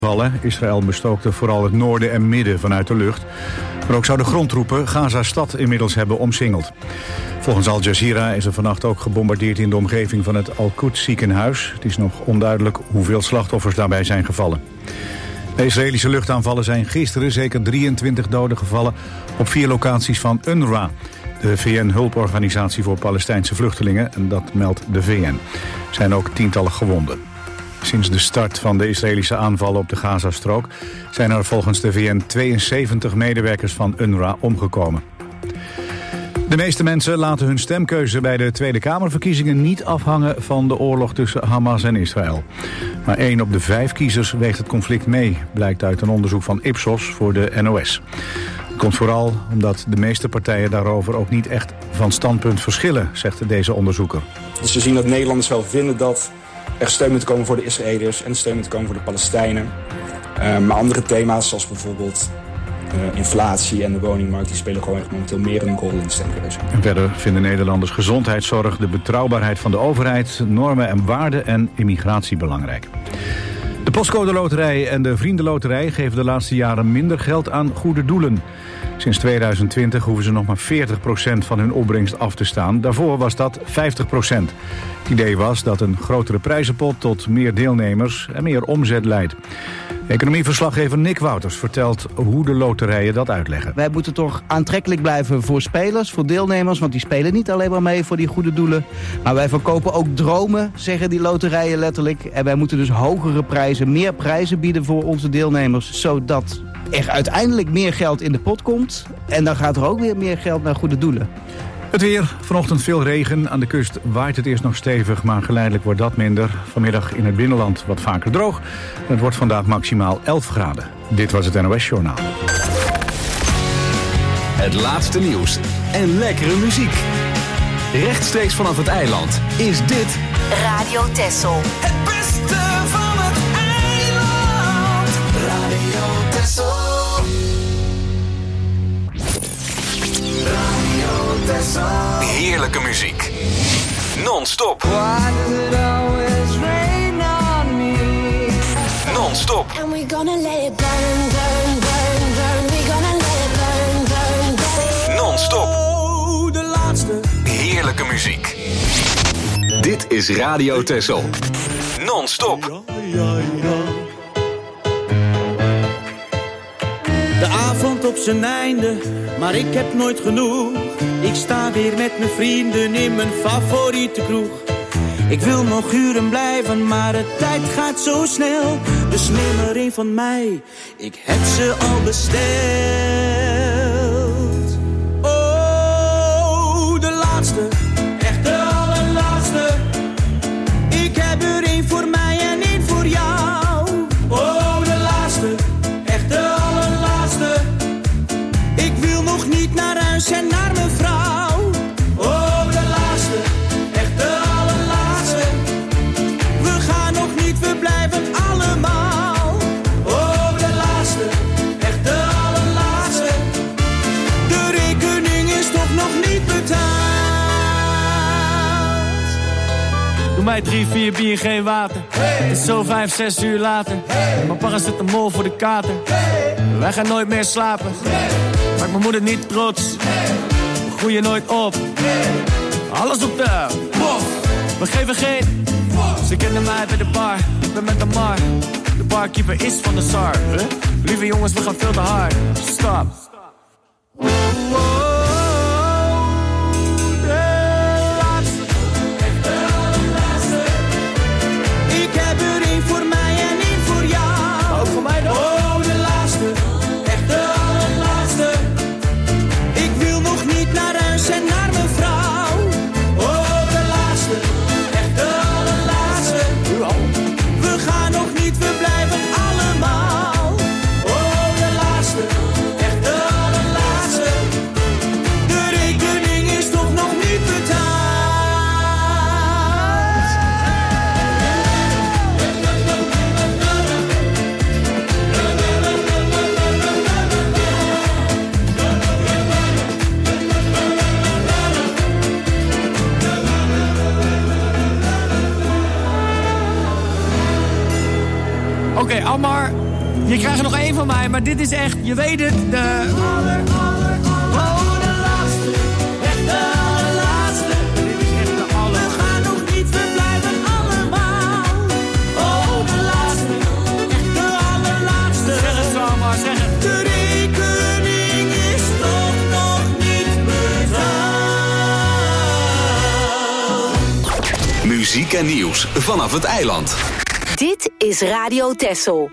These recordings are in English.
vallen. Israël bestookte vooral het noorden en midden vanuit de lucht. Maar ook zouden grondtroepen Gaza-stad inmiddels hebben omsingeld. Volgens Al Jazeera is er vannacht ook gebombardeerd in de omgeving van het Al-Quds ziekenhuis. Het is nog onduidelijk hoeveel slachtoffers daarbij zijn gevallen. De Israëlische luchtaanvallen zijn gisteren zeker 23 doden gevallen op 4 locaties van UNRWA, de VN-hulporganisatie voor Palestijnse vluchtelingen, en dat meldt de VN. Er zijn ook tientallen gewonden. Sinds de start van de Israëlische aanvallen op de Gazastrook zijn er volgens de VN 72 medewerkers van UNRWA omgekomen. De meeste mensen laten hun stemkeuze bij de Tweede Kamerverkiezingen niet afhangen van de oorlog tussen Hamas en Israël. Maar 1 op de 5 kiezers weegt het conflict mee, blijkt uit een onderzoek van Ipsos voor de NOS. Het komt vooral omdat de meeste partijen daarover ook niet echt van standpunt verschillen, zegt deze onderzoeker. Dus we zien dat Nederlanders wel vinden dat er steun moet komen voor de Israëliërs en steun moet komen voor de Palestijnen. Maar andere thema's zoals bijvoorbeeld inflatie en de woningmarkt, die spelen gewoon momenteel meer een rol in de stemkeuze. En verder vinden Nederlanders gezondheidszorg, de betrouwbaarheid van de overheid, normen en waarden en immigratie belangrijk. De Postcode Loterij en de Vriendenloterij geven de laatste jaren minder geld aan goede doelen. Sinds 2020 hoeven ze nog maar 40% van hun opbrengst af te staan. Daarvoor was dat 50%. Het idee was dat een grotere prijzenpot tot meer deelnemers en meer omzet leidt. Economieverslaggever Nick Wouters vertelt hoe de loterijen dat uitleggen. Wij moeten toch aantrekkelijk blijven voor spelers, voor deelnemers, want die spelen niet alleen maar mee voor die goede doelen. Maar wij verkopen ook dromen, zeggen die loterijen letterlijk. En wij moeten dus hogere prijzen, meer prijzen bieden voor onze deelnemers, zodat er uiteindelijk meer geld in de pot komt. En dan gaat er ook weer meer geld naar goede doelen. Het weer, vanochtend veel regen. Aan de kust waait het eerst nog stevig, maar geleidelijk wordt dat minder. Vanmiddag in het binnenland wat vaker droog. En het wordt vandaag maximaal 11 graden. Dit was het NOS Journaal. Het laatste nieuws en lekkere muziek. Rechtstreeks vanaf het eiland is dit Radio Texel. Het beste van het eiland. Radio Texel. heerlijke muziek. Non-stop. Non-stop. And we're gonna let it burn, burn, burn, burn. We're gonna let it burn, burn, burn. Non-stop. Oh, de laatste. Heerlijke muziek. Dit is Radio Texel. Non-stop. De avond op zijn einde, maar ik heb nooit genoeg. Ik sta weer met mijn vrienden in mijn favoriete kroeg. Ik wil nog uren blijven, maar de tijd gaat zo snel. Dus neem er een van mij, ik heb ze al besteld. Oh, de laatste, echt de allerlaatste. Ik heb er een voor mij en een voor jou. Oh, de laatste, echt de allerlaatste. Ik wil nog niet naar huis en naar mijn vrouw. Oh, de laatste, echt de allerlaatste. We gaan nog niet, we blijven allemaal. Oh, de laatste, echt de allerlaatste. De rekening is toch nog niet betaald. Doe mij 3, 4 bier, geen water. Hey. Het is zo 5, 6 uur later. Hey. Mijn paracetamol voor de kater. Hey. Wij gaan nooit meer slapen. Hey. Maak mijn moeder niet trots. Hey. We groeien nooit op. Hey. Alles op de bof. We geven geen bof. Ze kennen mij bij de bar. Ik ben met de mar. De barkeeper is van de SAR. Huh? Lieve jongens, we gaan veel te hard. Stop. We blijven allemaal. Oh, de laatste, echt de Je krijgt er nog één van mij, maar dit is echt, je weet het, de laatste, echt de allerlaatste. Dit is echt de aller. We gaan nog niet, we blijven allemaal. Oh, de laatste, echt de allerlaatste. Zeg het zo maar, zeg het. De rekening is toch nog niet betaald. Muziek en nieuws vanaf het eiland. Dit is Radio Texel.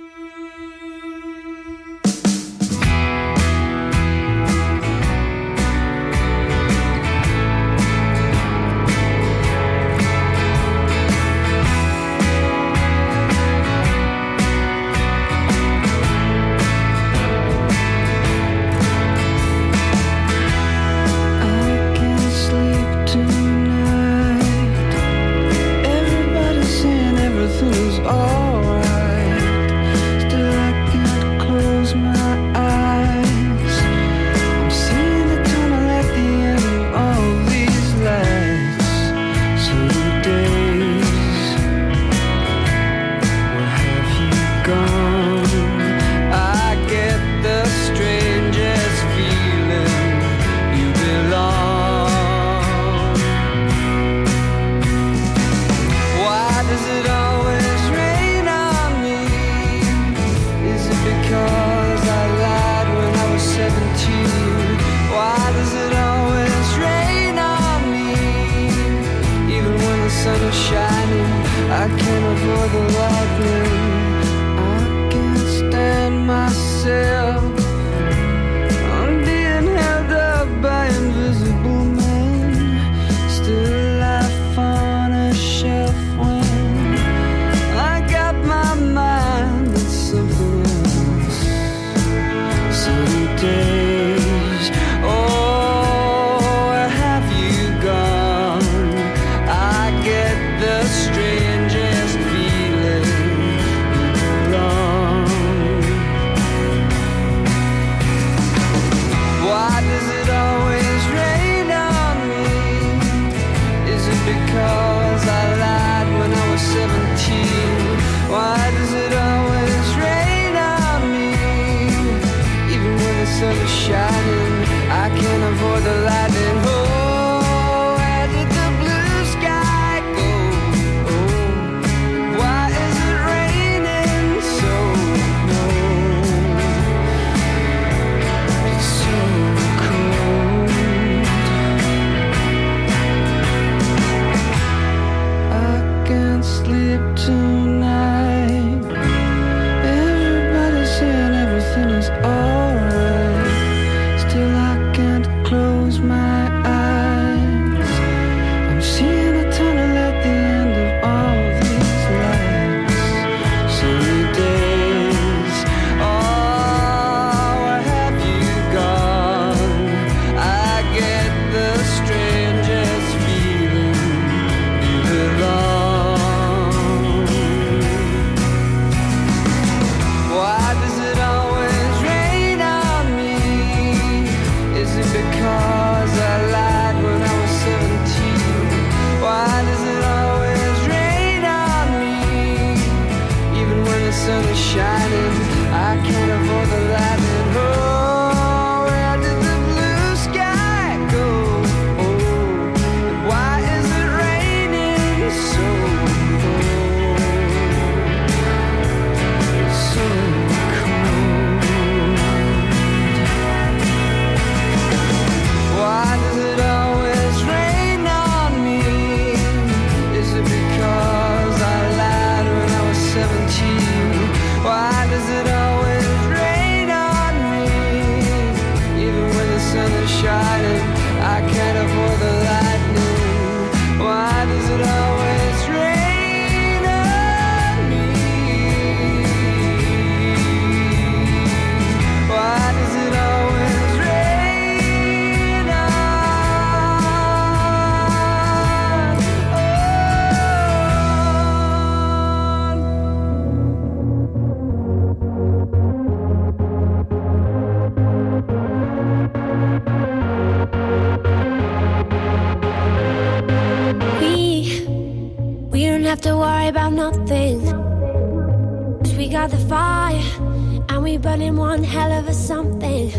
have to worry about nothing. 'Cause we got the fire be burning one hell of a something.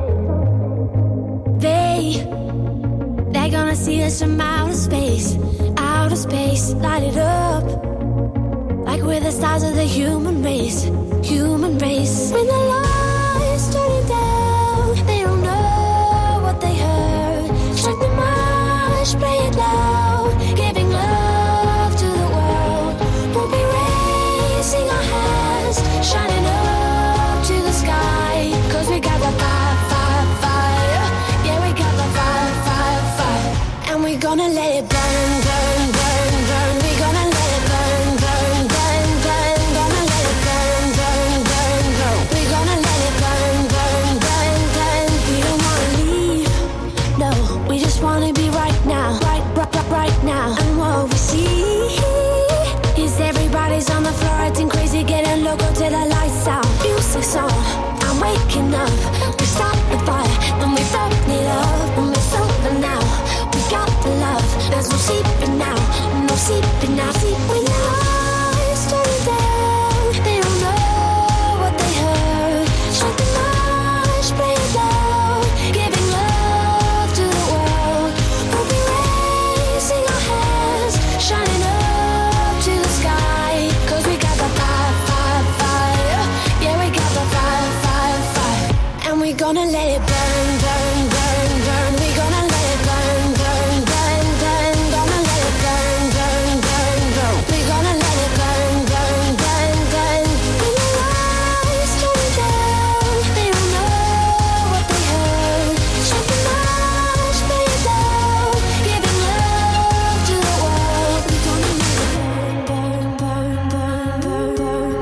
They're gonna see us from outer space, light it up. Like we're the stars of the human race. When the lights turning down, they don't know what they heard. Strike the march, play it loud, giving love to the world. We'll be raising our hands, shining up to the sky. 'Cause we got the fire, fire, fire. Yeah, we got the fire, fire, fire. And we're gonna let it burn, burn, burn, burn. We're gonna let it burn, burn, burn, burn. Gonna let it burn, burn, burn, burn. We're gonna let it burn, burn, burn, burn. We don't wanna leave, no. We just wanna be right now, right now. And what we see is everybody's on the floor acting crazy, getting loco till the lights out. Music's on, I'm waking up. We start the fire, then we burn it up. And it's over now, we got the love. There's no sleeping now, no sleeping now. Sleep when the lights turn down, they don't know what they heard. Strike the march, play it loud, giving love to the world. We'll be raising our hands, shining up to the sky. 'Cause we got the fire, fire, fire. Yeah, we got the fire, fire, fire. And we're gonna let it burn, burn, burn, burn. We're gonna let it burn, burn, burn, burn. Gonna let it burn, burn, burn, burn. We're gonna let it burn, burn, burn, burn. When the lights turn down, they don't know what they heard. Strike the march, play it loud, giving love to the world. We're gonna let it burn, burn, burn, burn, burn,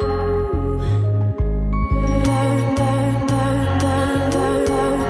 burn, burn, burn, burn, burn, burn.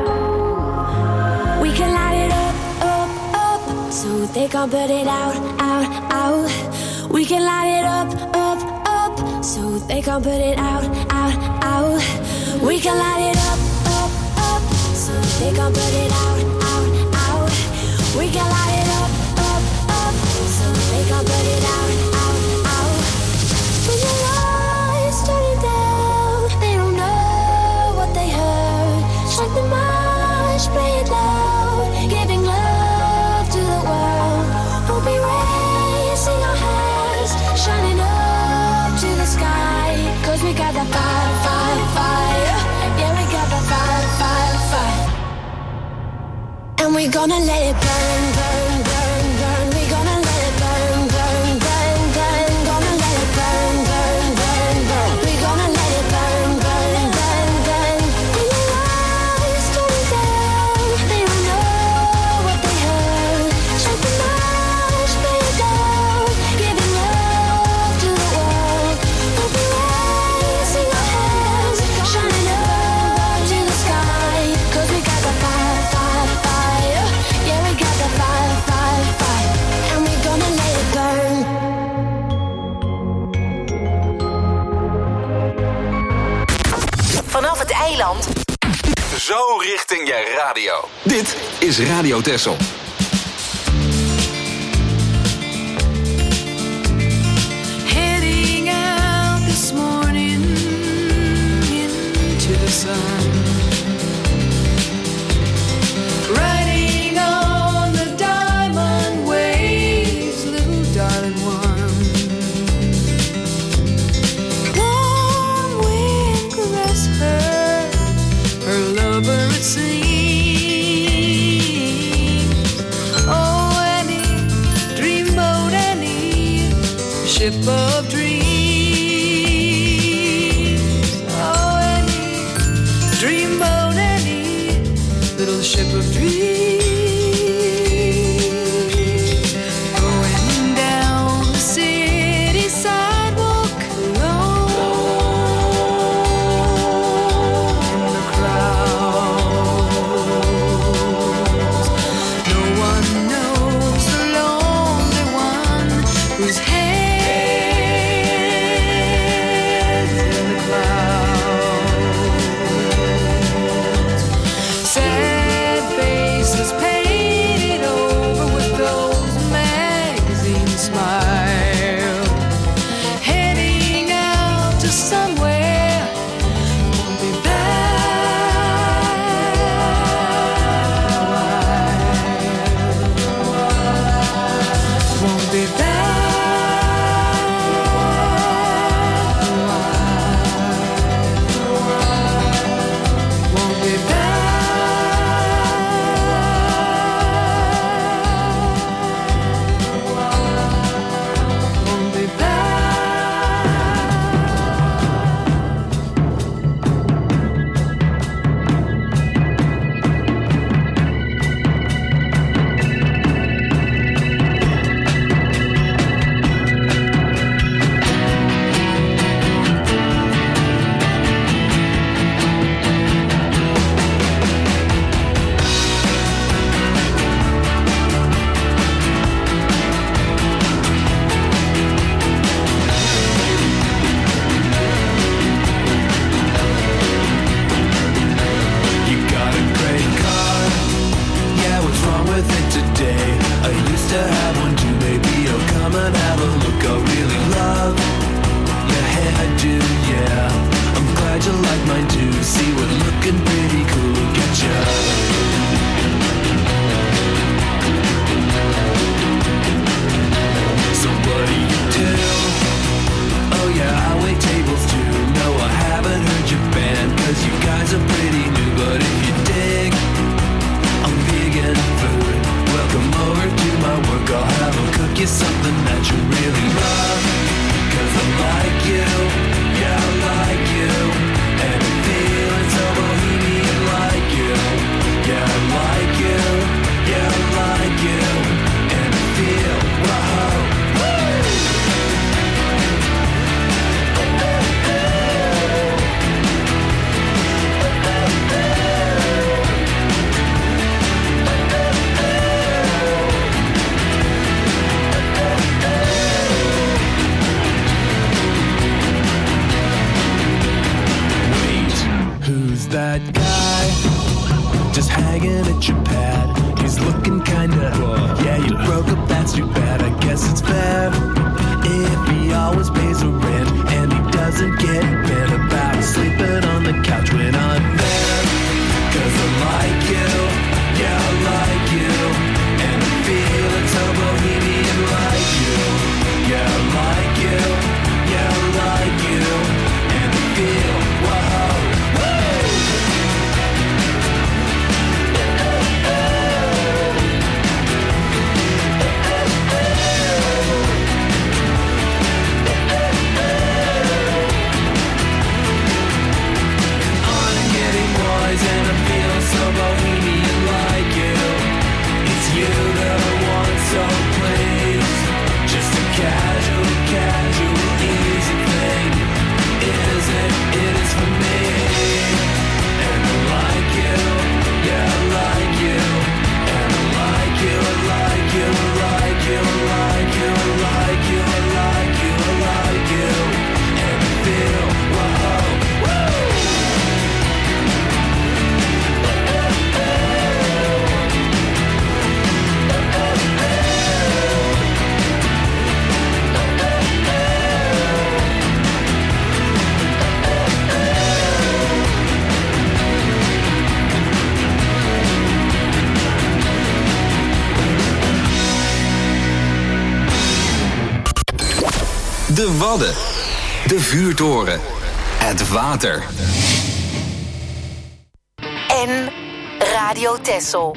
We can light it up, up, up, so they can't put it out, out, out. We can light it up, up, up, so they can't put it out, out, out. We can light it up, up, up, so they can't put it out, out, out. We can light it up, up, up, so they can't put it out, out, out. When the lights turn down, they don't know what they heard. Strike the march, play it loud, giving love to the world. We'll be raising our hands, shining up to the sky. 'Cause we got the fire, fire, fire. Yeah, we got the fire, fire, fire. And we're gonna let it burn, burn, burn, burn. We're gonna let it burn, burn, burn, burn. Gonna let it burn, burn, burn, burn. We're gonna let it burn, burn, burn, burn. When the lights turn down, they don't know what they heard. Strike the march, play it loud, giving love to the world. We'll be raising our hands, shining up to the sky. 'Cause we got the fire, fire, fire. Yeah, we got the fire, fire, fire. And we're gonna let it burn. Vanaf het eiland. Zo richting je radio. Dit is Radio Texel. Heading out this morning into the sun, riding on the diamond waves, little darling one. Warm wind caress her, her lover it seems. Oh, Annie, dreamboat Annie, ship of dreams. Oh, Annie, looking pretty cool, getcha. So what do you do? Oh yeah, I wait tables too. No, I haven't heard your band, cause you guys are pretty new. But if you dig, I'm vegan food. Welcome over to my work, I'll have them cook you something that you really love. Cause I like you, yeah I like you. And I'm feeling so bohemian like you. Yeah I like you, yeah I like you. And I feel, whoa, who's that guy just hanging at your pad? He's looking kinda, yeah, you broke up, that's too bad. I guess it's fair if he always pays the rent and he doesn't get bent about sleeping on the couch when I'm there. Cause I like you, yeah I like you. And I'm feeling so bohemian like you. Yeah I like you, yeah I like you. And I feel, whoa. And I feel so bohemian like you. It's you that I want, so please. Just a casual, easy thing. It is for me. And I like you, yeah I like you. And I like you, I like you, I like you, I like you, I like you, I like you, I like you. And I feel, whoa, woo! De Wadden. De vuurtoren. Het water. En Radio Texel.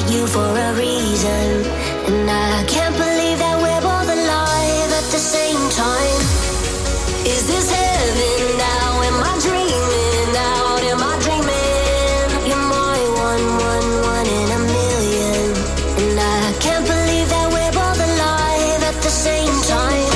met you for a reason, and I can't believe that we're both alive at the same time. Is this heaven now? Am I dreaming out? Am I dreaming? You're my one in a million, and I can't believe that we're both alive at the same time.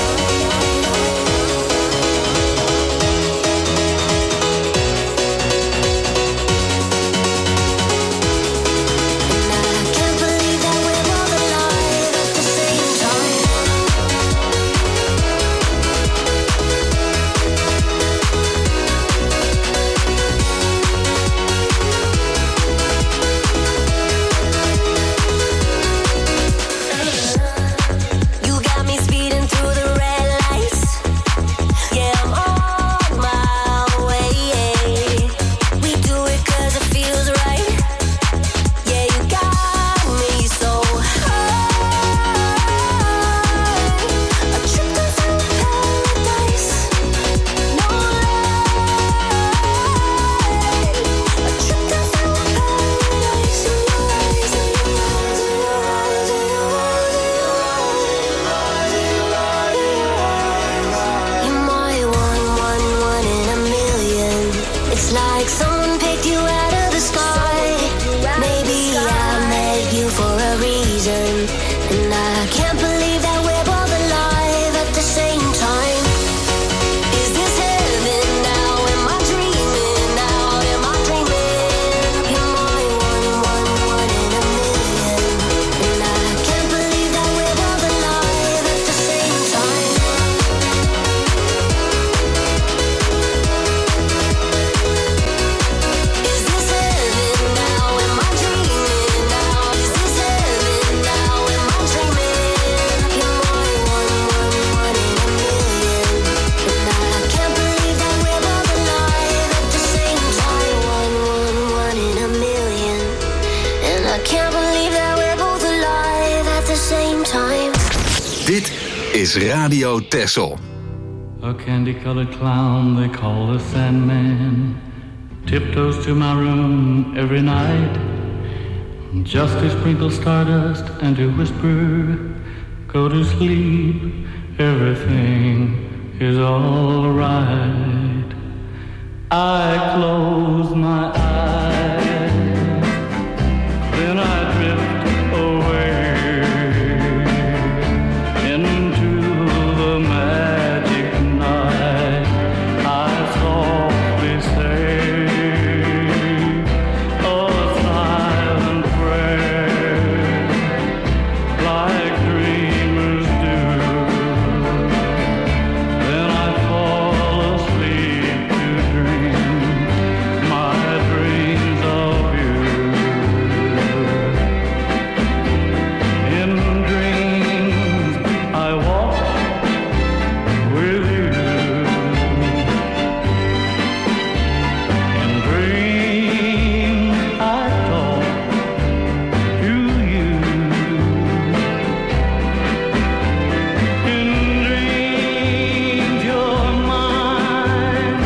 Is Radio Texel. A candy-colored clown they call the Sandman tiptoes to my room every night just to sprinkle stardust and to whisper, go to sleep, everything is all right. I close my eyes, then I drift away into the magic night. I softly say a silent prayer, like dreamers do. Then I fall asleep to dream my dreams of you. In dreams I walk with you. In dreams I talk to you. In dreams you're mine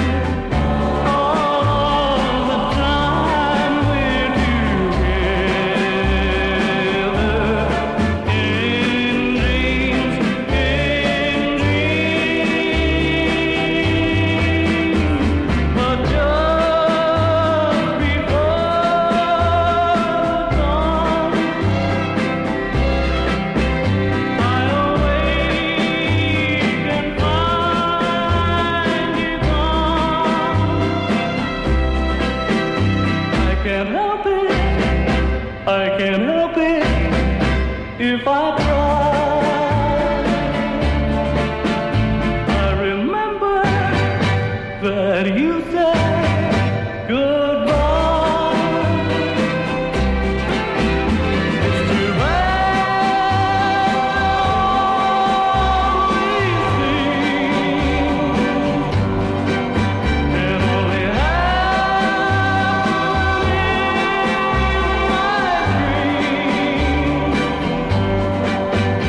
all the time we're together. In dreams, but just before dawn, I awake and find you gone. I can't help it, I can't help it if I try. I remember that you said goodbye. It's too bad we seem and only have in my dreams.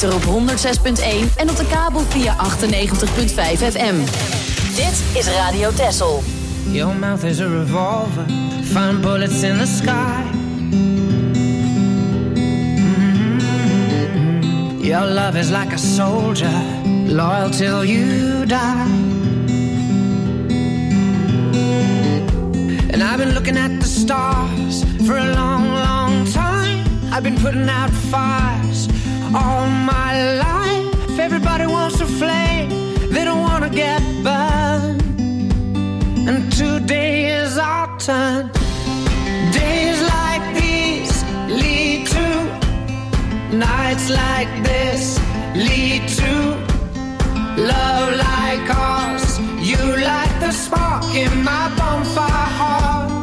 ether op 106.1 en op de kabel via 98.5 FM. Dit is Radio Texel. Your mouth is a revolver, find bullets in the sky. Your love is like a soldier, loyal till you die. And I've been looking at the stars for a long, long time. I've been putting out fires all my life. Everybody wants to flame, they don't want to get burned. And today is our turn. Days like these lead to nights like this, lead to love like ours. You light the spark in my bonfire heart.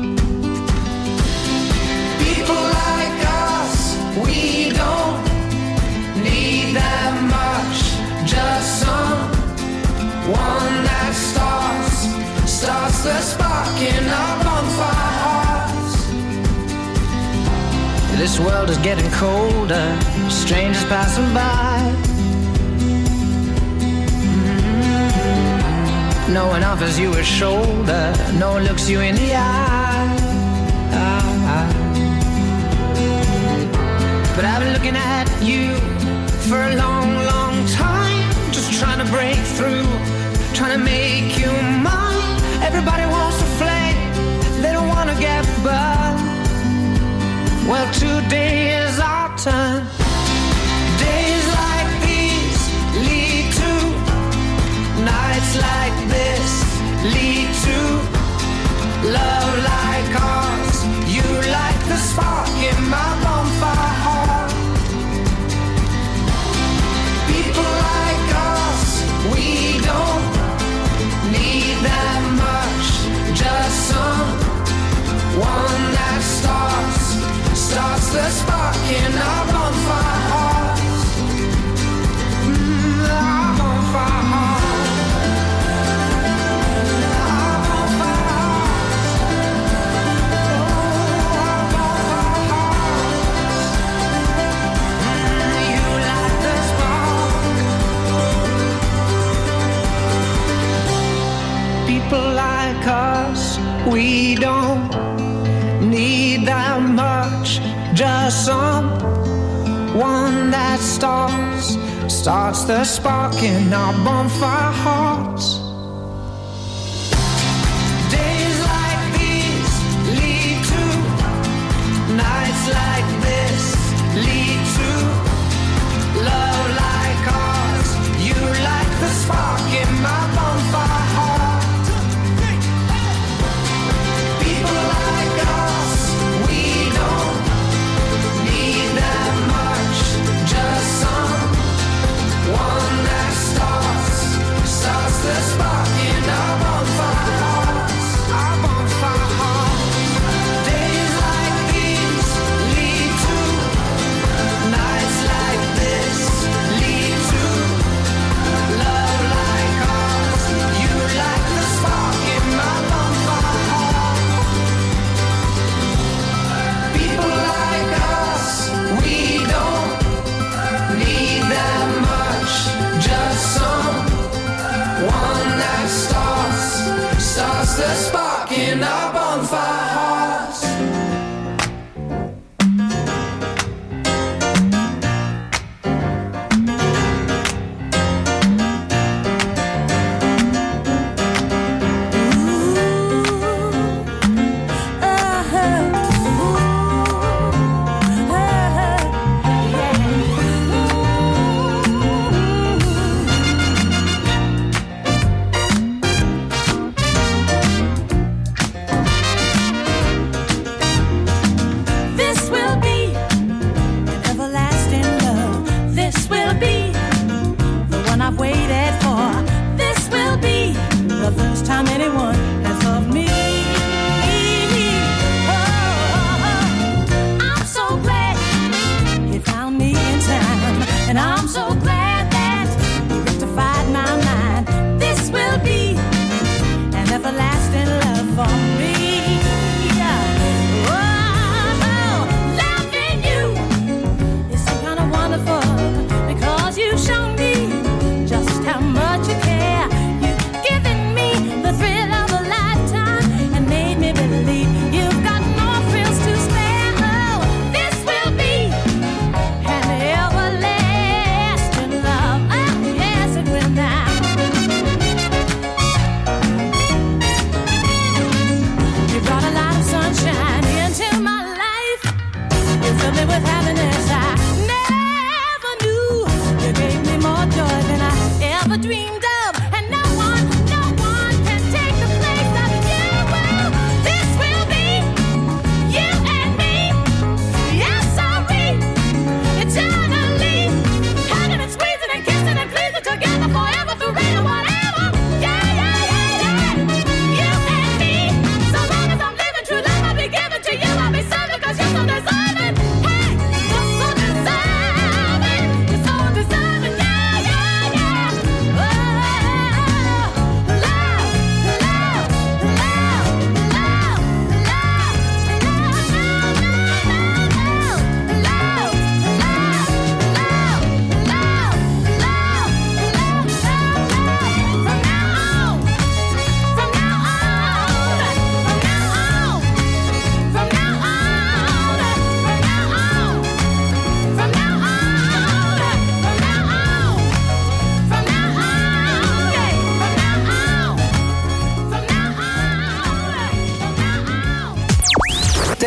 People like us, we don't need that much. Just someone that starts the spark in our bonfire hearts. This world is getting colder, strangers passing by. No one offers you a shoulder, no one looks you in the eye. But I've been looking at you for a long, long time, just trying to break through, trying to make you mine. Everybody wants to flame, they don't want to get burned. Well, today is our turn. Days like these lead to nights like this, lead to love like ours. You light the spark in my bonfire heart. People like us, we don't need that much. Just someone that starts the spark in our bonfire hearts. Our bonfire hearts. Our bonfire hearts. Our bonfire hearts. You light the spark. People like us, we don't need that much. Just someone that starts the spark in our bonfire hearts. Days like these lead to nights like this, lead to love like ours. You light the spark in my bonfire heart. People like us, we don't need that much. Just someone that starts the spark in our bonfire hearts. Our bonfire hearts. Days like these lead to nights like this, lead to love like ours. You light the spark in my bonfire heart. People like us, we don't need that much. Just someone that starts the spark in our bonfire hearts.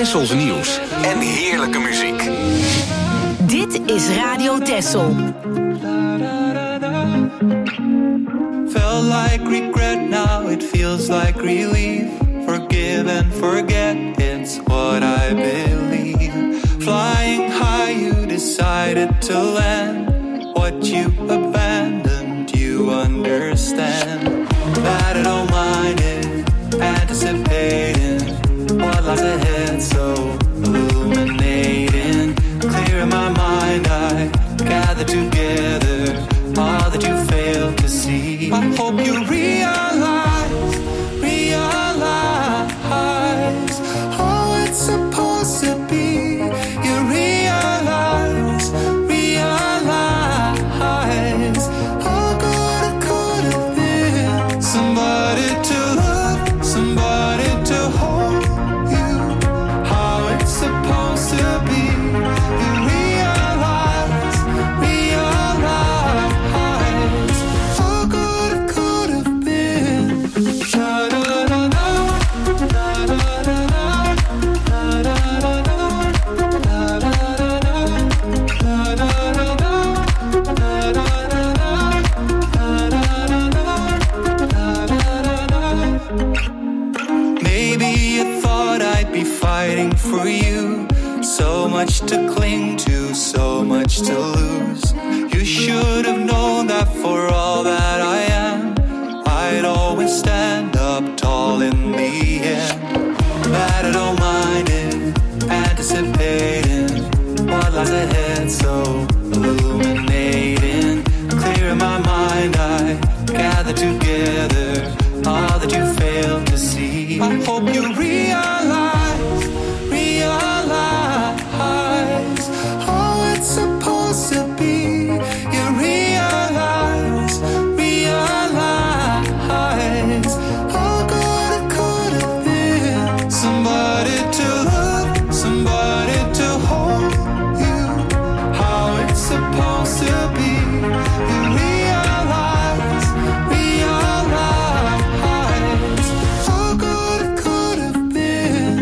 Tessels nieuws en heerlijke muziek. Dit is Radio Tessel. Felt like regret, now it feels like relief. Forgive and forget, it's what I believe. Flying high, you decided to land. What you abandoned, you understand. That I don't mind it, anticipating what lies ahead, so illuminating. Clear in my mind, I gather together all that you failed to see. I hope you realize how it's supposed to be. You realize how good it could have been. Somebody to love, somebody to hold you. How it's supposed to be. You realize how good it could have been. Maybe you thought I'd be fighting for you. So much to cling to, so much to lose. You should have known that for all that I am, I'd always stand up tall in the end. That I don't mind it, anticipating what lies ahead, so illuminating. Clear in my mind, I gather together all that you failed to see. I hope you realize how it's supposed to be. You realize how good it could have been. Somebody to love, somebody to hold you. How it's supposed to be. You realize how good it could have been.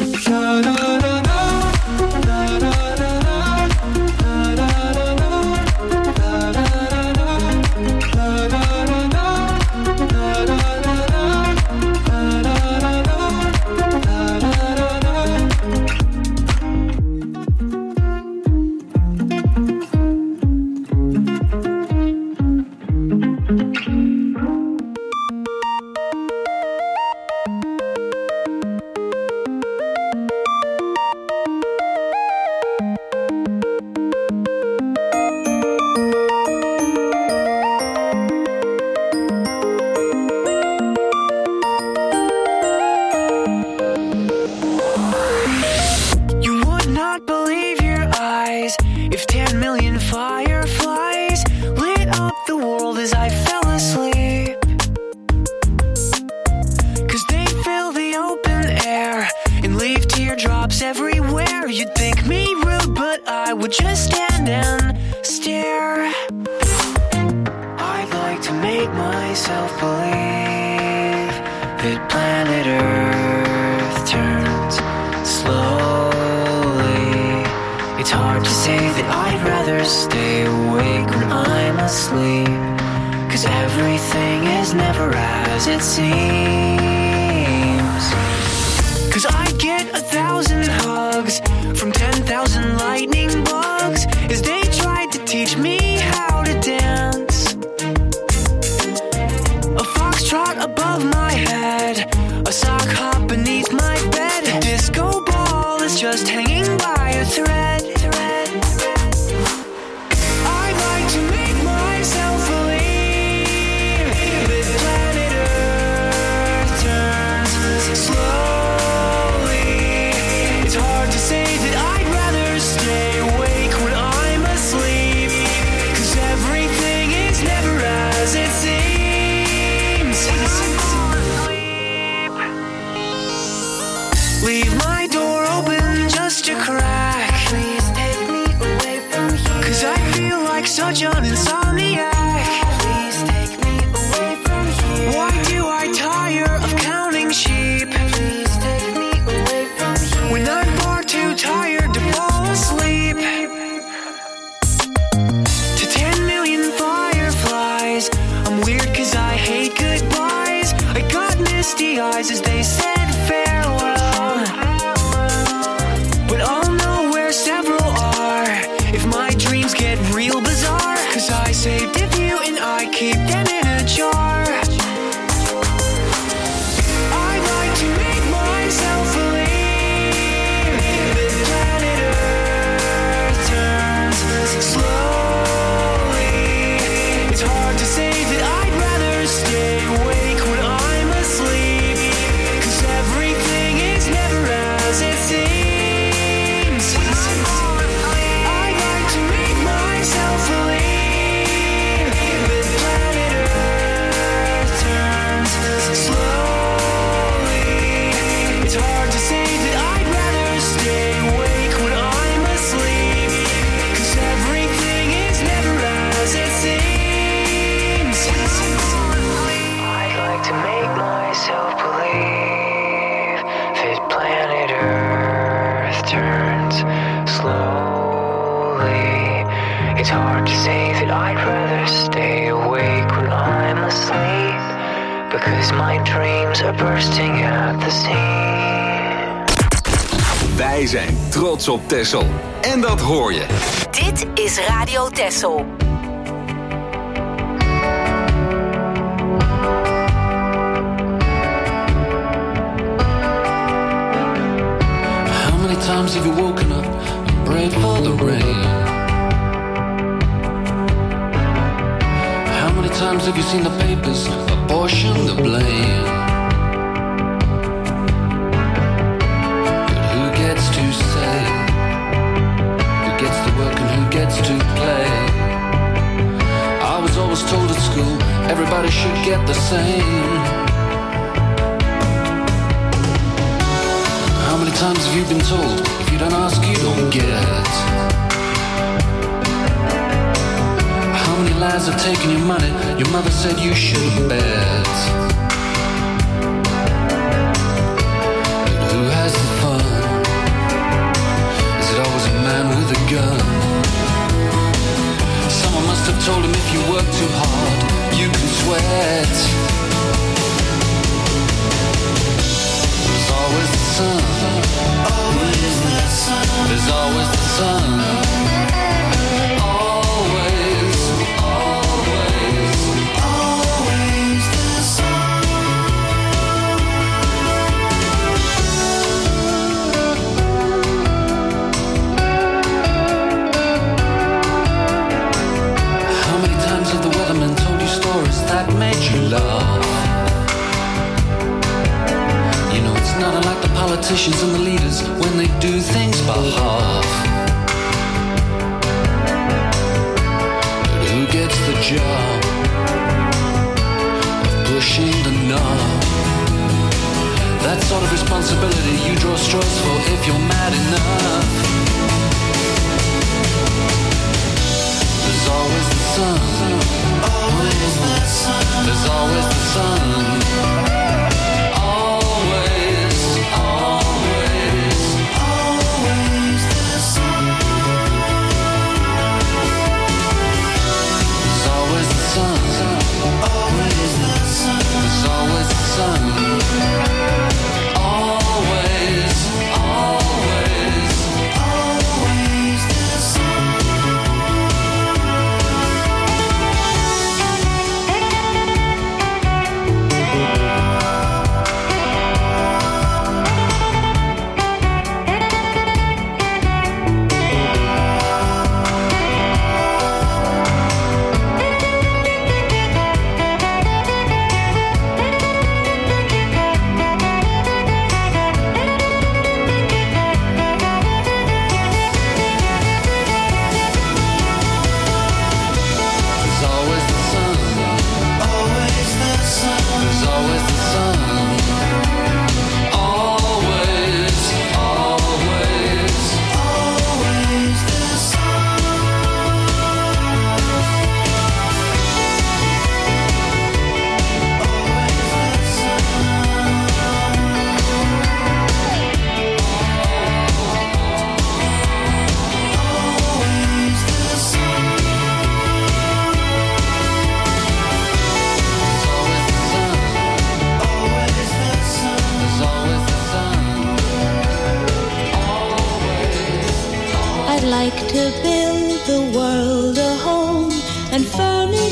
Such an insomniac. Please take me away from here. Why do I tire of counting sheep? Please take me away from here. When I'm misty eyes as they said farewell. But I'll know where several are if my dreams get real bizarre. 'Cause I saved a few and I keep them in a jar. I'd like to make myself believe that planet Earth turns slowly. It's hard to say that I'd rather stay awake when I'm asleep, 'cause everything is never as it seems. I'd like to make myself believe that planet Earth turns slowly. It's hard to say that I'd rather stay awake when I'm asleep, 'cause everything is never as it seems. I'd like to make myself believe that planet Earth turns slowly. It's hard to say that I'd rather stay awake when I'm asleep, because my dreams are bursting at the seams. Wij zijn trots op Texel. En dat hoor je. Dit is Radio Texel. How many times have you woken up and prayed for the rain? How many times have you seen the papers apportion the blame? But who gets to say? Who gets to work and who gets to play? I was always told at school everybody should get the same. How many times have you been told if you don't ask you don't get? How many lies have taken your money your mother said you shouldn't bet? But who has the fun? Is it always a man with a gun? Someone must have told him if you work too hard you can sweat. There's always the sun. Always the sun. There's always the sun. Always, always, always the sun. How many times have the weatherman told you stories that made you laugh? You know it's not unlike the politicians and the leaders when they do things by half. But who gets the job of pushing the knob? That sort of responsibility you draw straws for if you're mad enough. There's always the sun. Always the sun. There's always the sun. Always, always, always the sun. There's always the sun. Always the sun. There's always the sun. Always, always, always the sun.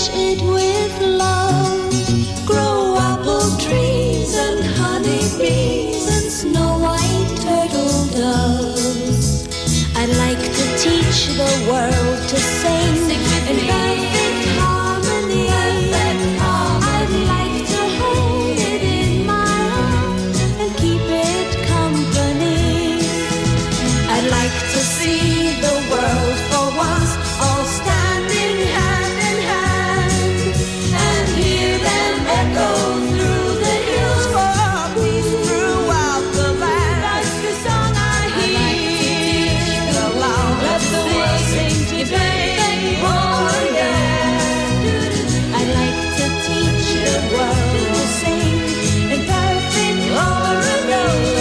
furnish it with love. Grow apple trees and honeybees and snow white turtle doves. I'd like to teach the world to sing in perfect harmony. I'd like to hold it in my arms and keep it company. I'd like to see the world for once all standing hand in hand and hear them echo through the hills for peace throughout the land. That's the song I hear. Let the world sing today. I'd like to teach the world to sing in perfect harmony.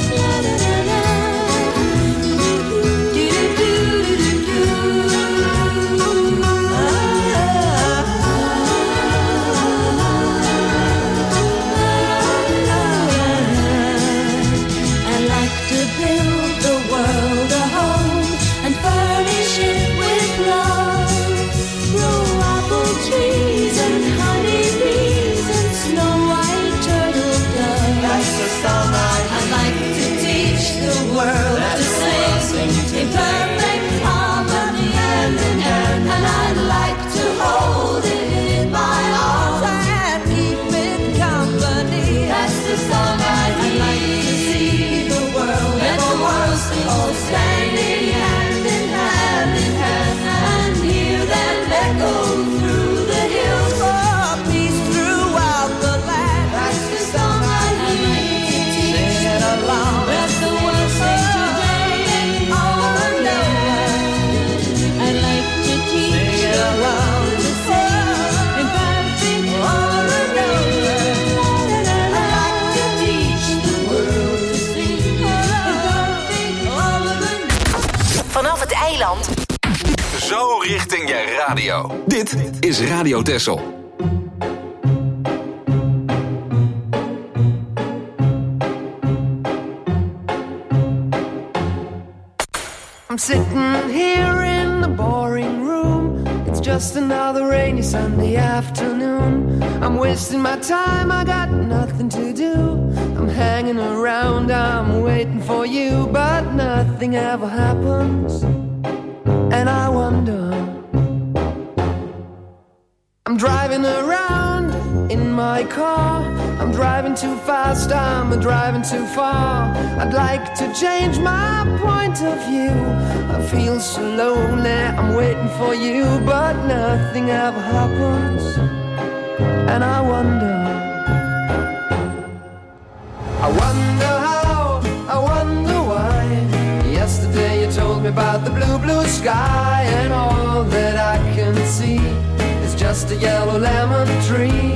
I'd like to build the world a home and furnish it with love. Grow apple trees and honeybees and snow white turtle doves. That's the song I'd like to teach the world to sing in perfect harmony, hand in hand. And I'd like to hold it in my arms and keep it company. That's the song I'd like to see the world all standing hand in hand and hear them echo through the hills for peace throughout the land. That's the song I'd like to teach. Sing it along. Let the world sing today all over. I'd like to teach the world to sing in perfect harmony. I'd like to teach the world to sing in perfect harmony. Vanaf het eiland. Zo richting je radio. Dit is Radio Texel. I'm sitting here in the boring room. It's just another rainy Sunday afternoon. I'm wasting my time, I got nothing to do. I'm hanging around, I'm waiting for you, but nothing ever happens. And I wonder, I'm driving around in my car. I'm driving too fast, I'm driving too far. I'd like to change my point of view. I feel so lonely, I'm waiting for you, but nothing ever happens. And I wonder how, I wonder why. Yesterday you told me about the blue, blue sky, and all that I can see is just a yellow lemon tree.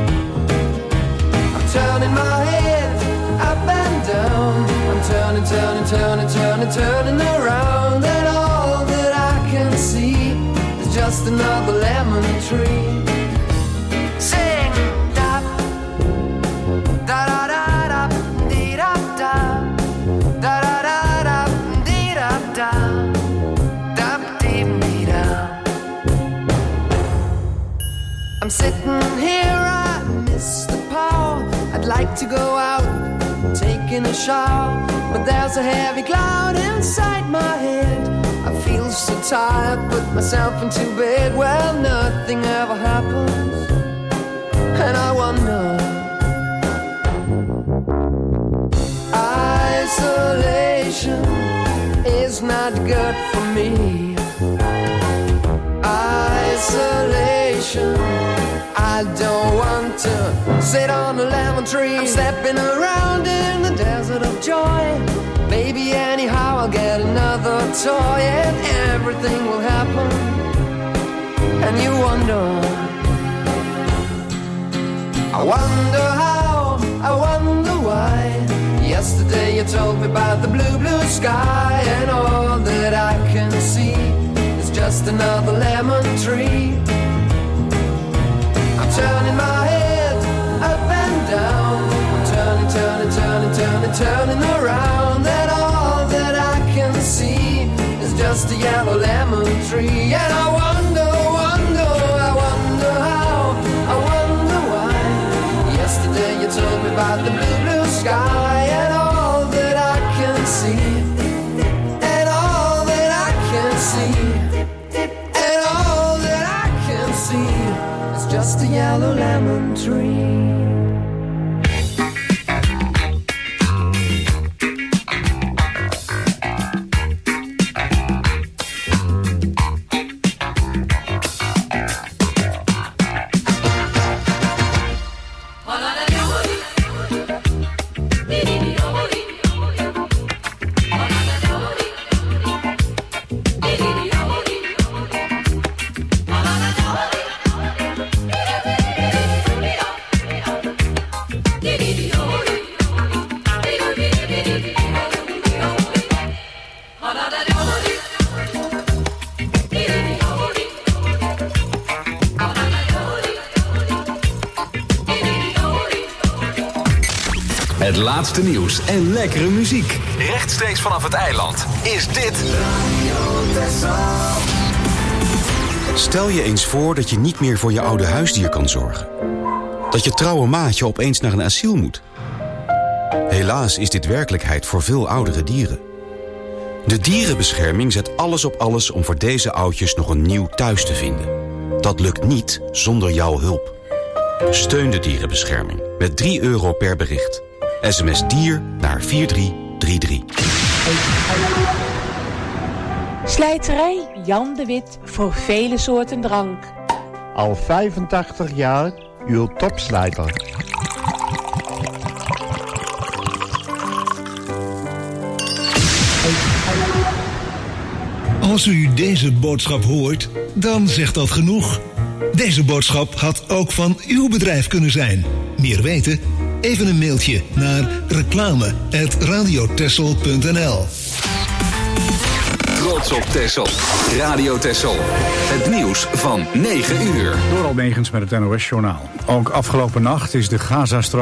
I'm turning my head up and down. I'm turning, turning, turning, turning, turning around, and all that I can see is just another lemon tree. Sing, da, da, da, da, da, dee, da, da, da, da, da, da, dee, da, da, da, dee, dee, da. I'm sitting here, I miss the power. I'd like to go out, taking a shower, but there's a heavy cloud inside my head. I feel so tired, put myself into bed. Well, nothing ever happens, and I wonder. Isolation is not good for me. Isolation, I don't want to sit on a lemon tree. I'm stepping around in the desert of joy. Maybe anyhow I'll get another toy, and everything will happen. And you wonder, I wonder how, I wonder why. Yesterday you told me about the blue, blue sky, and all that I can see is just another lemon tree. I'm turning my head up and down. I'm turning, turning, turning, turning, turning around, and all that I can see is just a yellow lemon tree. And I wonder, wonder, I wonder you told me about the blue, blue sky and all that I can see. And all that I can see. And all that I can see is just a yellow lemon tree. Het laatste nieuws en lekkere muziek. Rechtstreeks vanaf het eiland is dit... Stel je eens voor dat je niet meer voor je oude huisdier kan zorgen. Dat je trouwe maatje opeens naar een asiel moet. Helaas is dit werkelijkheid voor veel oudere dieren. De dierenbescherming zet alles op alles om voor deze oudjes nog een nieuw thuis te vinden. Dat lukt niet zonder jouw hulp. Steun de dierenbescherming met €3 per bericht. SMS dier naar 4333. Slijterij Jan de Wit voor vele soorten drank. Al 85 jaar uw topslijter. Als u deze boodschap hoort, dan zegt dat genoeg. Deze boodschap had ook van uw bedrijf kunnen zijn. Meer weten? Even een mailtje naar reclame@radiotessel.nl. Trots op Texel. Radio Texel. Het nieuws van 9 uur. Door Almegens met het NOS-journaal. Ook afgelopen nacht is de Gazastrook